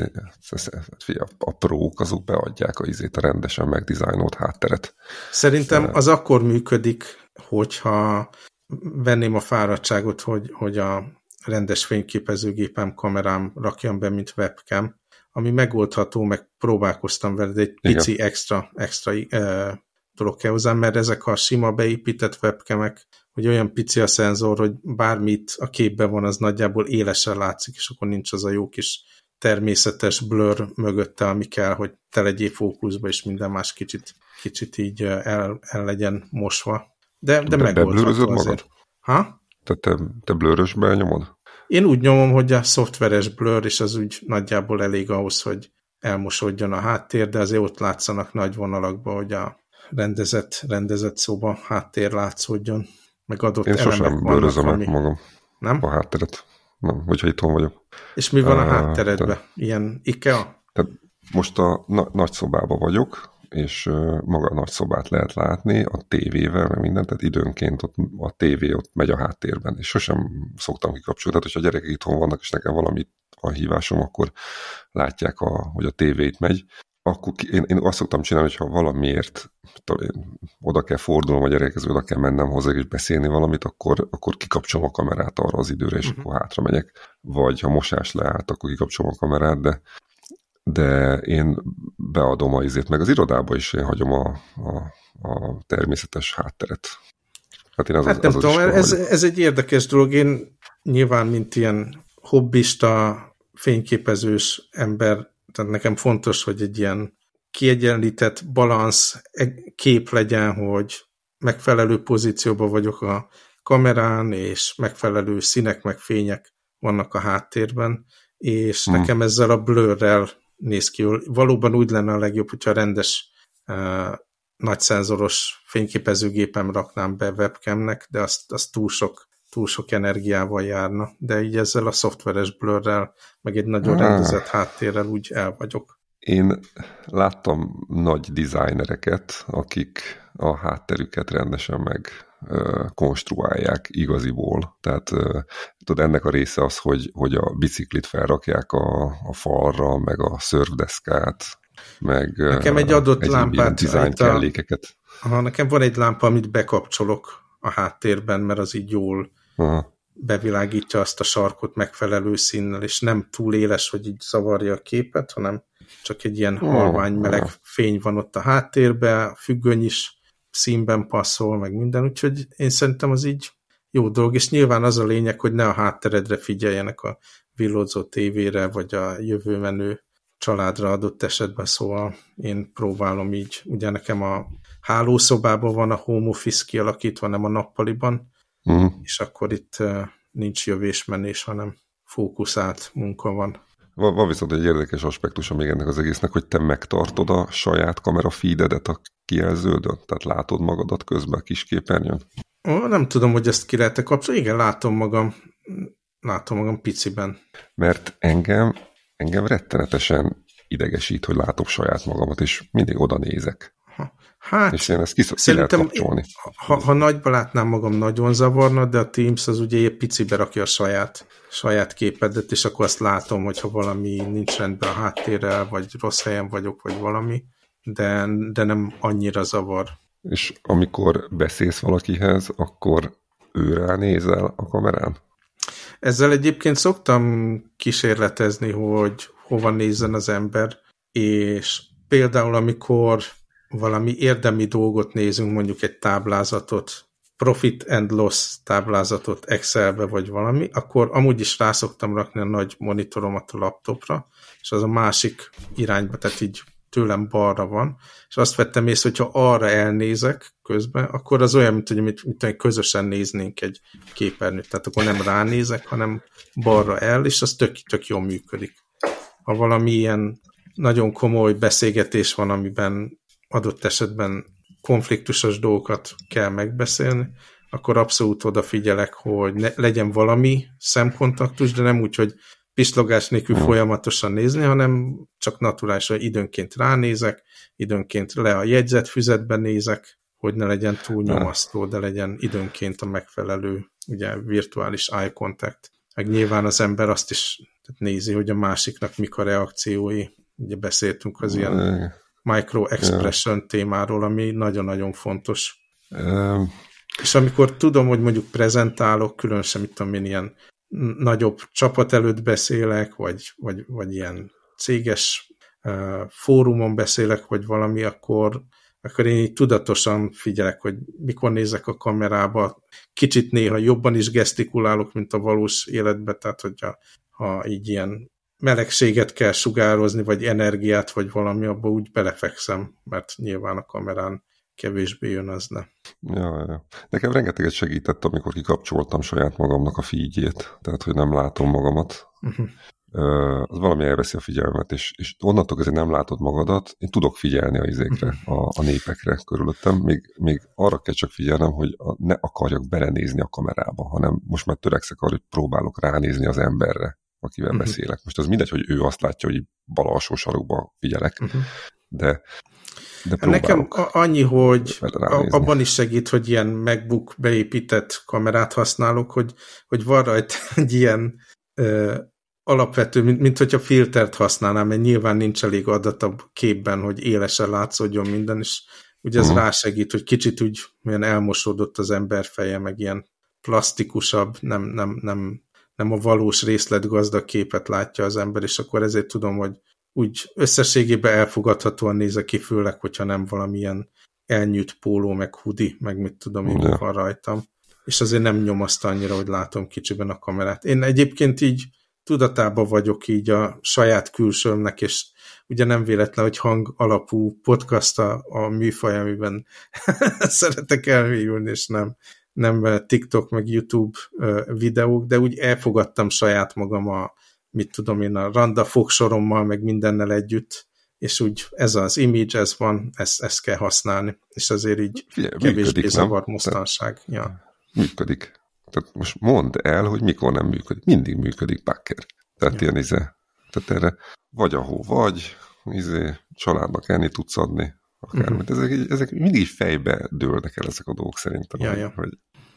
A prók azok beadják a rendesen megdizájnolt hátteret. Szerintem az akkor működik, hogyha venném a fáradtságot, hogy a rendes fényképezőgépem, kamerám rakjam be, mint webcam, ami megoldható, meg próbálkoztam vele, de egy pici extra dolog kell hozzá, mert ezek a sima beépített webcamek, hogy olyan pici a szenzor, hogy bármit a képben van, az nagyjából élesen látszik, és akkor nincs az a jó kis természetes blur mögötte, ami kell, hogy te legyél fókuszba, és minden más kicsit így el legyen mosva. De megoldható azért. Ha? Te blurösbe nyomod? Én úgy nyomom, hogy a szoftveres blur, és az úgy nagyjából elég ahhoz, elmosodjon a háttér, de azért ott látszanak nagy vonalakban, hogy a rendezett szóba háttér látszódjon, meg adott én elemek vannak. Én sosem blurözöm meg magam. Nem? A hátteret. Nem, hogyha itthon vagyok. És mi van a hátteredben? Ilyen IKEA? Most a nagy szobában vagyok, és maga a nagy szobát lehet látni a tévével, meg mindent, tehát időnként ott a tévé ott megy a háttérben, és sosem szoktam kikapcsolni, tehát hogyha a gyerekek itthon vannak, és nekem valami a hívásom, akkor látják, hogy a tévé itt megy. Akkor én azt szoktam csinálni, hogyha valamiért oda kell fordulnom a gyerekhez, oda kell mennem hozzá és beszélni valamit, akkor kikapcsolom a kamerát arra az időre, és akkor hátra megyek. Vagy ha mosás leállt, akkor kikapcsolom a kamerát, de én beadom meg az irodába is én hagyom a természetes hátteret. Hát nem tudom, ez egy érdekes dolog. Én nyilván, mint ilyen hobbista, fényképezős ember, tehát nekem fontos, hogy egy ilyen kiegyenlített balansz kép legyen, hogy megfelelő pozícióban vagyok a kamerán, és megfelelő színek, meg fények vannak a háttérben, és nekem ezzel a blurrel néz ki. Valóban úgy lenne a legjobb, hogyha rendes nagy szenzoros fényképezőgépem raknám be webcamnek, de az túl sok energiával járna. De így ezzel a szoftveres blurrel, meg egy nagyon rendezett háttérrel úgy el vagyok. Én láttam nagy designereket, akik a hátterüket rendesen meg konstruálják igaziból. Tehát tudod, ennek a része az, hogy a biciklit felrakják a falra, meg a szörfdeszkát, meg nekem egy adott lámpát, design kellékeket. Nekem van egy lámpa, amit bekapcsolok a háttérben, mert az így jól bevilágítja azt a sarkot megfelelő színnel, és nem túl éles, hogy így zavarja a képet, hanem csak egy ilyen halvány meleg fény van ott a háttérben, a függöny is színben passzol, meg minden, úgyhogy én szerintem az így jó dolog, és nyilván az a lényeg, hogy ne a hátteredre figyeljenek a villódzó tévére, vagy a jövőmenő családra adott esetben, szóval én próbálom így, ugye nekem a hálószobában van a home office kialakítva, nem a nappaliban, és akkor itt nincs jövésmenés, hanem fókuszált munka van. Van viszont egy érdekes aspektusa még ennek az egésznek, hogy te megtartod a saját kamera feededet a kijelződön? Tehát látod magadat közben a kis képernyőn? Nem tudom, hogy ezt ki lehet kapcsolni. Igen, látom magam piciben. Mert engem rettenetesen idegesít, hogy látok saját magamat, és mindig oda nézek. Hát, és én ezt ki lehet kapcsolni. Ha nagyba látnám magam, nagyon zavarna, de a Teams az ugye egy picibe rakja a saját képedet, és akkor azt látom, hogyha valami nincs rendben a háttérrel, vagy rossz helyen vagyok, vagy valami, de nem annyira zavar. És amikor beszélsz valakihez, akkor őre nézel a kamerán? Ezzel egyébként szoktam kísérletezni, hogy hova nézzen az ember, és például amikor valami érdemi dolgot nézünk, mondjuk egy táblázatot, profit and loss táblázatot Excelbe vagy valami, akkor amúgy is rá szoktam rakni a nagy monitoromat a laptopra, és az a másik irányba, tehát így tőlem balra van, és azt vettem észre, hogyha arra elnézek közben, akkor az olyan, mint közösen néznénk egy képernyőt, tehát akkor nem ránézek, hanem balra el, és az tök jól működik. Ha valami ilyen nagyon komoly beszélgetés van, amiben adott esetben konfliktusos dolgokat kell megbeszélni, akkor abszolút odafigyelek, hogy legyen valami szemkontaktus, de nem úgy, hogy pislogás nélkül folyamatosan nézni, hanem csak naturálisan időnként ránézek, időnként le a jegyzetfüzetben nézek, hogy ne legyen túl nyomasztó, de legyen időnként a megfelelő ugye, virtuális eye contact. Meg nyilván az ember azt is nézi, hogy a másiknak mik a reakciói. Ugye beszéltünk az ilyen micro-expression témáról, ami nagyon-nagyon fontos. És amikor tudom, hogy mondjuk prezentálok, különösen, mit tudom én, ilyen nagyobb csapat előtt beszélek, vagy ilyen céges fórumon beszélek, vagy valami, akkor én így tudatosan figyelek, hogy mikor nézek a kamerába. Kicsit néha jobban is gesztikulálok, mint a valós életben, tehát hogyha ha így ilyen melegséget kell sugározni, vagy energiát, vagy valami, abba úgy belefekszem, mert nyilván a kamerán kevésbé jön az, ne. Ja. Nekem rengeteget segített, amikor kikapcsoltam saját magamnak a feedjét, tehát, hogy nem látom magamat. Az valami elveszi a figyelmet, és onnantól kezdve nem látod magadat, én tudok figyelni a izékre, a népekre körülöttem, még arra kell csak figyelnem, hogy ne akarjak belenézni a kamerába, hanem most már törekszek arra, hogy próbálok ránézni az emberre, akivel beszélek. Most az mindegy, hogy ő azt látja, hogy bal alsó sarokba figyelek, de nekem annyi, hogy abban is segít, hogy ilyen MacBook beépített kamerát használok, hogy van rajta egy ilyen alapvető, mint hogyha filtert használnám, mert nyilván nincs elég adat a képben, hogy élesen látszódjon minden, és ugye ez rásegít, hogy kicsit úgy olyan elmosódott az ember feje, meg ilyen plastikusabb, nem a valós részletgazdag képet látja az ember, és akkor ezért tudom, hogy úgy összességében elfogadhatóan nézek ki, főleg, hogyha nem valamilyen elnyűjt póló, meg hoodie, meg mit tudom, én van rajtam. És azért nem nyomaszt annyira, hogy látom kicsiben a kamerát. Én egyébként így tudatában vagyok így a saját külsőmnek, és ugye nem véletlen, hogy hang alapú podcast a műfaj, amiben szeretek elmélyülni, és nem TikTok, meg YouTube videók, de úgy elfogadtam saját magam mit tudom én, a randa fogsorommal, meg mindennel együtt, és úgy ez az image, ez van, ezt kell használni, és azért így kevésbé zavar mostanság. Ja. Működik. Tehát most mondd el, hogy mikor nem működik. Mindig működik, bakker. Tehát ilyen tehát erre vagy ahol vagy, családnak enni tudsz adni, akármit. Ezek mindig fejbe dőlnek el ezek a dolgok szerintem. Hogy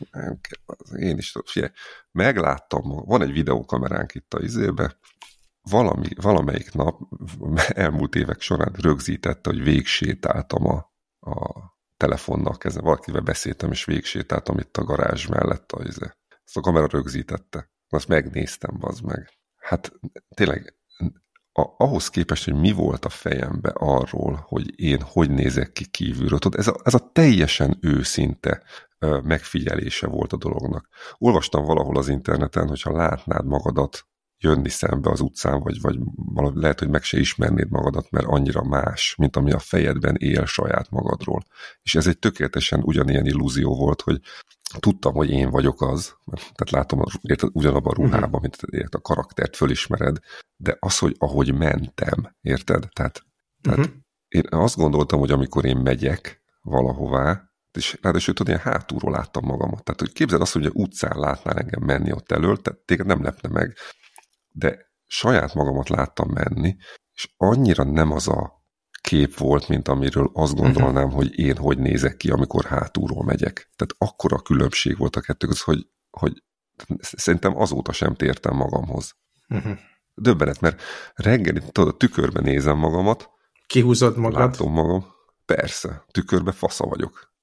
én is figyelj, megláttam, van egy videókameránk itt a izébe, valamelyik nap elmúlt évek során rögzítette, hogy végsétáltam a telefonnal kezdve. Valakivel beszéltem, és végsétáltam itt a garázs mellett ezt a kamera rögzítette. Azt megnéztem, bazd meg. Hát tényleg ahhoz képest, hogy mi volt a fejembe arról, hogy én hogy nézek ki kívülről. Ez a teljesen őszinte megfigyelése volt a dolognak. Olvastam valahol az interneten, hogyha látnád magadat jönni szembe az utcán, vagy lehet, hogy meg se ismernéd magadat, mert annyira más, mint ami a fejedben él saját magadról. És ez egy tökéletesen ugyanilyen illúzió volt, hogy tudtam, hogy én vagyok az, tehát látom ugyanabban a ruhában, mint a karaktert fölismered, de az, hogy ahogy mentem, érted? Tehát én azt gondoltam, hogy amikor én megyek valahová, és ráadásul tudod, ilyen hátulról láttam magamat. Tehát, hogy képzeld azt, hogy utcán látnál engem menni ott elől, tehát téged nem lepne meg, de saját magamat láttam menni, és annyira nem az a kép volt, mint amiről azt gondolnám, hogy én hogy nézek ki, amikor hátulról megyek. Tehát akkora különbség volt a kettő között, hogy szerintem azóta sem tértem magamhoz. Döbbenet, mert reggel a tükörben nézem magamat. Kihúzod magad? Látom magam. Persze, tükörbe fasza vagyok.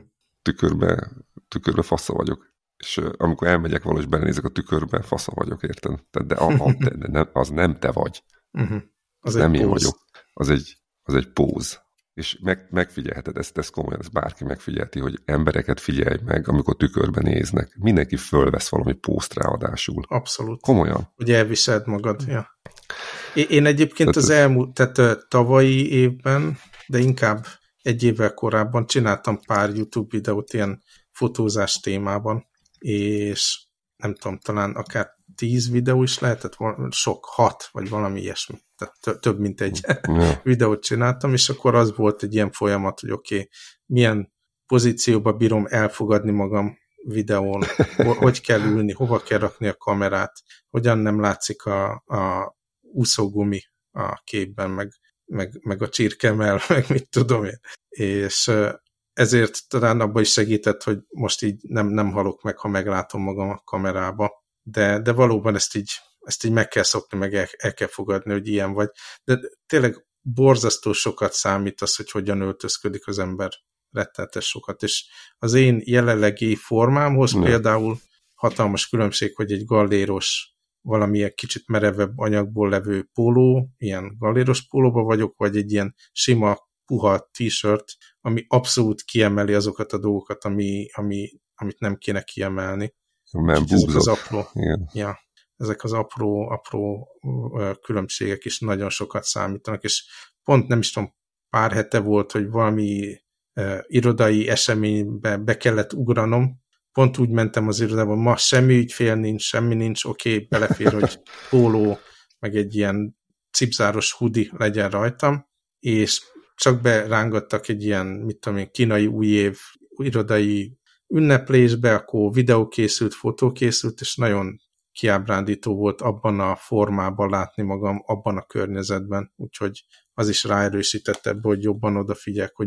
Tükörbe fasza vagyok. És amikor elmegyek valahogy belenézek a tükörbe, fasza vagyok, érted? De az nem te vagy. Az nem én vagyok. Az egy póz. És megfigyelheted ezt komolyan, ezt bárki megfigyelti, hogy embereket figyelj meg, amikor tükörben néznek. Mindenki fölvesz valami pószt ráadásul. Abszolút. Komolyan. Hogy elviseled magad, ja. Én egyébként tehát tavalyi évben, de inkább egy évvel korábban csináltam pár YouTube videót ilyen fotózás témában, és nem tudom, talán akár 10 videó is lehetett, sok, 6, vagy valami ilyesmi. Tehát több mint egy videót csináltam, és akkor az volt egy ilyen folyamat, hogy oké, milyen pozícióba bírom elfogadni magam videón, hogy kell ülni, hova kell rakni a kamerát, hogyan nem látszik a úszógumi a képben, meg a csirkemell, meg mit tudom én. És ezért talán abban is segített, hogy most így nem halok meg, ha meglátom magam a kamerába. De valóban ezt így meg kell szokni, meg el kell fogadni, hogy ilyen vagy. De tényleg borzasztó sokat számít az, hogy hogyan öltözködik az ember, rettenetes sokat. És az én jelenlegi formámhoz például hatalmas különbség, hogy egy galléros, valamilyen kicsit merevebb anyagból levő póló, ilyen galléros pólóba vagyok, vagy egy ilyen sima, puha t-shirt, ami abszolút kiemeli azokat a dolgokat, amit nem kéne kiemelni. Ezek az apró különbségek is nagyon sokat számítanak, és pont nem is tudom, pár hete volt, hogy valami irodai eseménybe be kellett ugranom, pont úgy mentem az irodában, ma semmi ügyfél nincs, semmi nincs, oké, belefér, hogy póló, meg egy ilyen cipzáros hoodie legyen rajtam, és csak berángattak egy ilyen, mit tudom én, kínai újév irodai ünneplésbe, akkor videó készült, fotó készült, és nagyon kiábrándító volt abban a formában látni magam, abban a környezetben, úgyhogy az is ráerősített ebbe, hogy jobban odafigyelek, hogy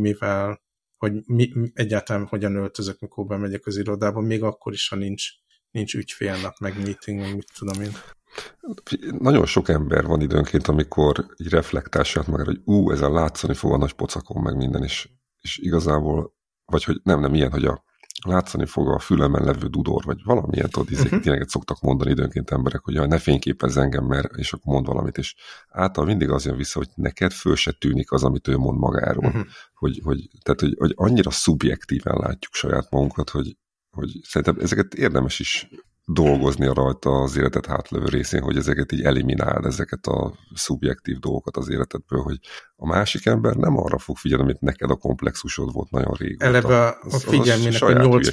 egyáltalán hogyan öltözök, mikor bemegyek az irodába, még akkor is, ha nincs ügyfélnap, meg meeting, meg mit tudom én. Nagyon sok ember van időnként, amikor így reflektálsát meg, hogy ez a látszani fog a nagy pocakon, meg minden, és igazából, vagy hogy nem ilyen, hogy látszani fog a fülemen levő dudor, vagy valamilyen, tényleg szoktak mondani időnként emberek, hogy ne fényképezz engem, mert, és akkor mond valamit, és által mindig az jön vissza, hogy neked föl se tűnik az, amit ő mond magáról. Hogy annyira szubjektíven látjuk saját magunkat, hogy szerintem ezeket érdemes is dolgozni rajta az életet hátlövő részén, hogy ezeket így elimináld, ezeket a szubjektív dolgokat az életedből, hogy a másik ember nem arra fog figyelni, amit neked a komplexusod volt nagyon régóta. Eleve a figyelmének a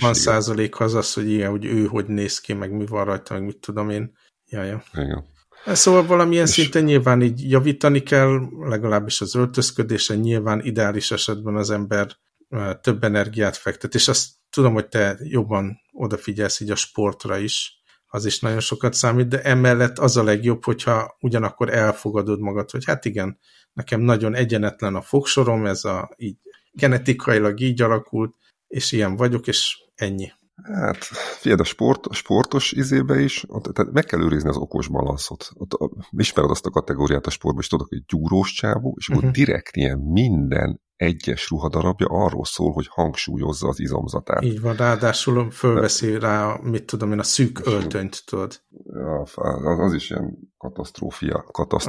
80% az, hogy ilyen, hogy ő hogy néz ki, meg mi van rajta, meg mit tudom én. Jaja. Igen. Szóval valamilyen szinten nyilván így javítani kell, legalábbis az öltözködésen, nyilván ideális esetben az ember több energiát fektet, és azt tudom, hogy te jobban odafigyelsz így a sportra is, az is nagyon sokat számít, de emellett az a legjobb, hogyha ugyanakkor elfogadod magad, hogy hát igen, nekem nagyon egyenetlen a fogsorom, ez így genetikailag így alakult, és ilyen vagyok, és ennyi. Hát, figyeld, a sportos izébe is, tehát meg kell őrizni az okos balanszot. Ismered azt a kategóriát a sportban, és tudod, hogy gyúrós csávó, és akkor direkt ilyen minden egyes ruhadarabja arról szól, hogy hangsúlyozza az izomzatát. Így van, ráadásul fölveszi rá, mit tudom én, a szűk öltönyt, tudod. Ja, az is ilyen katasztrófia,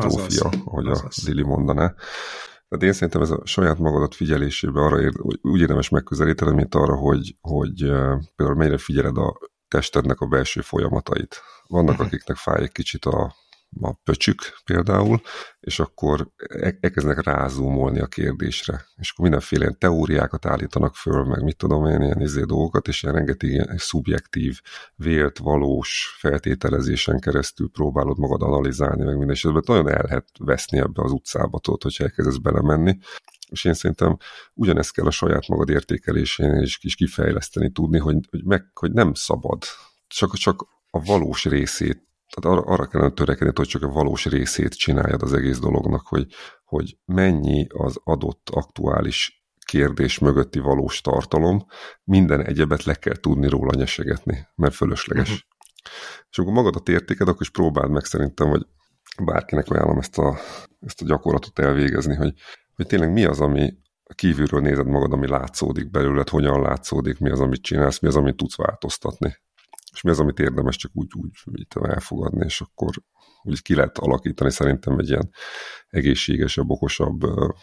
ahogy a Lili mondaná. Tehát én szerintem ez a saját magadat figyelésében arra úgy érdemes megközelíteni, mint arra, hogy például mennyire figyeled a testednek a belső folyamatait. Vannak, akiknek fáj egy kicsit a pöcsük például, és akkor elkezdenek rázúmolni a kérdésre. És akkor mindenféle ilyen teóriákat állítanak föl, meg mit tudom én, ilyen dolgokat, és ilyen rengeteg ilyen szubjektív, vélt, valós feltételezésen keresztül próbálod magad analizálni, meg minden, és ebben nagyon el lehet veszni ebbe az utcába, tudod, hogyha elkezdesz belemenni. És én szerintem ugyanezt kell a saját magad értékelésén is kifejleszteni tudni, hogy nem szabad, csak a valós részét. Tehát arra kellene törekedni, hogy csak a valós részét csináljad az egész dolognak, hogy mennyi az adott aktuális kérdés mögötti valós tartalom, minden egyebet le kell tudni róla nyesegetni, mert fölösleges. És akkor magadat értéked, akkor is próbáld meg szerintem, hogy bárkinek ajánlom ezt a gyakorlatot elvégezni, hogy tényleg mi az, ami kívülről nézed magad, ami látszódik belőled, hogyan látszódik, mi az, amit csinálsz, mi az, amit tudsz változtatni. És mi az, amit érdemes csak úgy elfogadni, és akkor úgy ki lehet alakítani szerintem egy ilyen egészségesebb, okosabb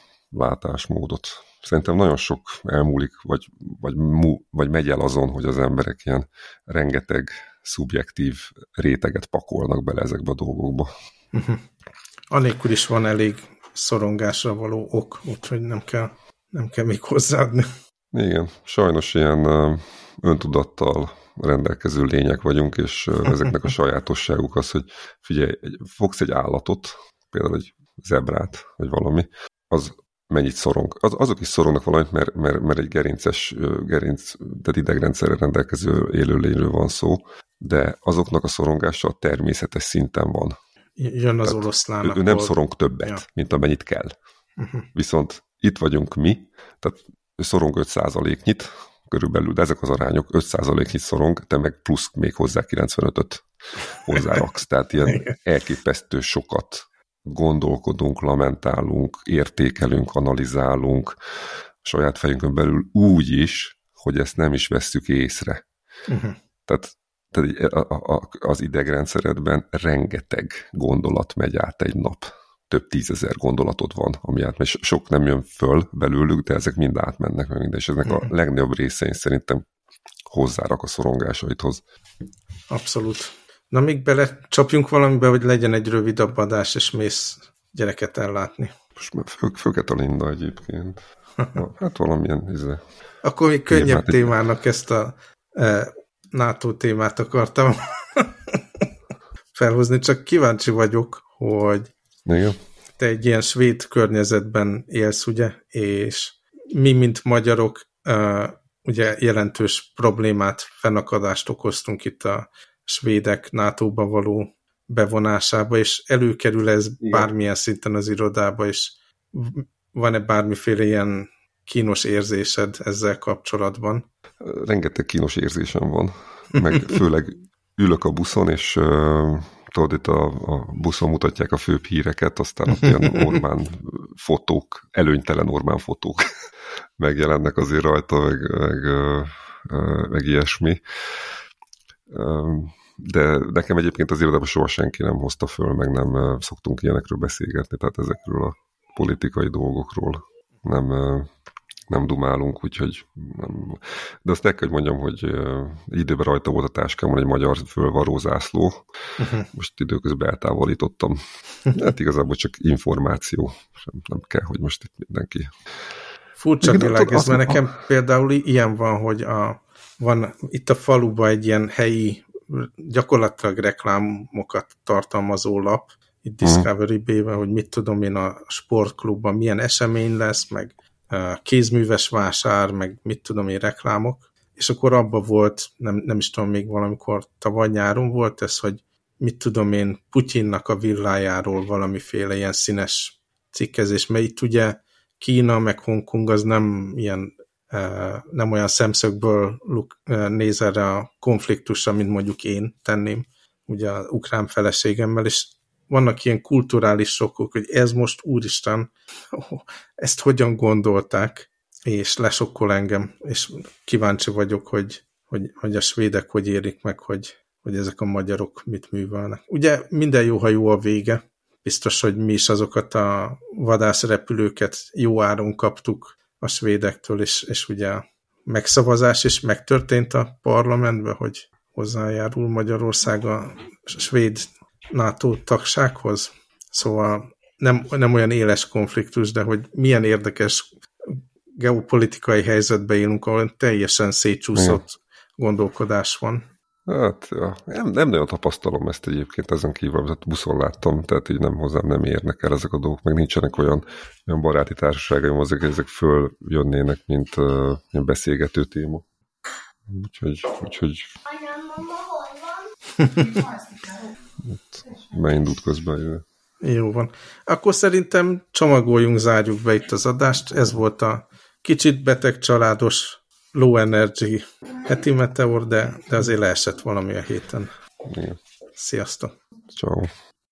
látásmódot. Szerintem nagyon sok elmúlik, vagy megy el azon, hogy az emberek ilyen rengeteg szubjektív réteget pakolnak bele ezekbe a dolgokba. Anélkül is van elég szorongásra való ok, úgyhogy nem kell még hozzáadni. Igen, sajnos ilyen öntudattal rendelkező lények vagyunk, és ezeknek a sajátosságuk az, hogy figyelj, fogsz egy állatot, például egy zebrát, vagy valami, az mennyit szorong. Azok is szorongnak valamit, mert egy tehát idegrendszerre rendelkező élőlényről van szó, de azoknak a szorongása a természetes szinten van. Jön az oroszlán. Ő nem szorong többet, mint amennyit kell. Viszont itt vagyunk mi, tehát ő szorong 5%-nyit, körülbelül, de ezek az arányok 5%-nyit szorong, te meg plusz még hozzá 95-öt hozzáraksz. Tehát ilyen elképesztő sokat gondolkodunk, lamentálunk, értékelünk, analizálunk a saját fejünkön belül úgy is, hogy ezt nem is vesszük észre. Tehát az idegrendszeredben rengeteg gondolat megy át egy nap. Több 10 000 gondolatod van, ami átmegy. Sok nem jön föl belőlük, de ezek mind átmennek meg minden, és eznek a legnagyobb részén szerintem hozzárak a szorongásaidhoz. Abszolút. Na még belecsapjunk valamibe, hogy legyen egy rövidebb adás, és mész gyereket ellátni. Most már fölket a Linda egyébként. Hát valamilyen Akkor még könnyebb témának ezt a NATO témát akartam felhozni, csak kíváncsi vagyok, hogy igen. Te egy ilyen svéd környezetben élsz, ugye, és mi, mint magyarok, ugye jelentős problémát, fennakadást okoztunk itt a svédek NATO-ba való bevonásába, és előkerül ez bármilyen szinten az irodába, és van-e bármiféle ilyen kínos érzésed ezzel kapcsolatban? Rengeteg kínos érzésem van, meg főleg ülök a buszon, és tudod, itt a buszon mutatják a főbb híreket, aztán ott ilyen Orbán fotók, előnytelen Orbán fotók megjelennek azért rajta, meg ilyesmi. De nekem egyébként az irodában soha senki nem hozta föl, meg nem szoktunk ilyenekről beszélgetni, tehát ezekről a politikai dolgokról nem dumálunk, úgyhogy nem. De azt neked mondjam, hogy időben rajta volt a táskámon egy magyar fölvarró zászló. Most időközben eltávolítottam. Hát igazából csak információ. Nem kell, hogy most itt mindenki... Furcsa világ ez, mert nekem például ilyen van, hogy van itt a faluban egy ilyen helyi, gyakorlatilag reklámokat tartalmazó lap, itt Discovery Bay-ben, hogy mit tudom én a sportklubban, milyen esemény lesz, meg kézműves vásár, meg mit tudom én reklámok, és akkor abban volt, nem is tudom, még valamikor tavaly nyáron volt ez, hogy mit tudom én, Putyinnak a villájáról valamiféle ilyen színes cikkezés, mert itt ugye Kína meg Hongkong az nem ilyen, nem olyan szemszögből néz erre a konfliktusra, mint mondjuk én tenném, ugye az ukrán feleségemmel, és vannak ilyen kulturális sokkok, hogy ez most, úristen, ezt hogyan gondolták, és lesokkol engem, és kíváncsi vagyok, hogy a svédek hogy érik meg, hogy ezek a magyarok mit művelnek. Ugye minden jó, ha jó a vége. Biztos, hogy mi is azokat a vadászrepülőket jó áron kaptuk a svédektől, és ugye a megszavazás is megtörtént a parlamentben, hogy hozzájárul Magyarország a svéd NATO tagsághoz. Szóval nem olyan éles konfliktus, de hogy milyen érdekes geopolitikai helyzetbe élünk, ahol teljesen szétcsúszott gondolkodás van. Hát, ja. Nem nagyon tapasztalom ezt egyébként ezen kívül, amit buszon láttam, tehát így hozzám nem érnek el ezek a dolgok, meg nincsenek olyan baráti társaságaim, ezek följönnének, mint beszélgető téma. Úgyhogy beindult közben. Jó van. Akkor szerintem csomagoljunk, zárjuk be itt az adást. Ez volt a kicsit beteg családos low energy heti meteor, de azért leesett valami a héten. Igen. Sziasztok! Ciao.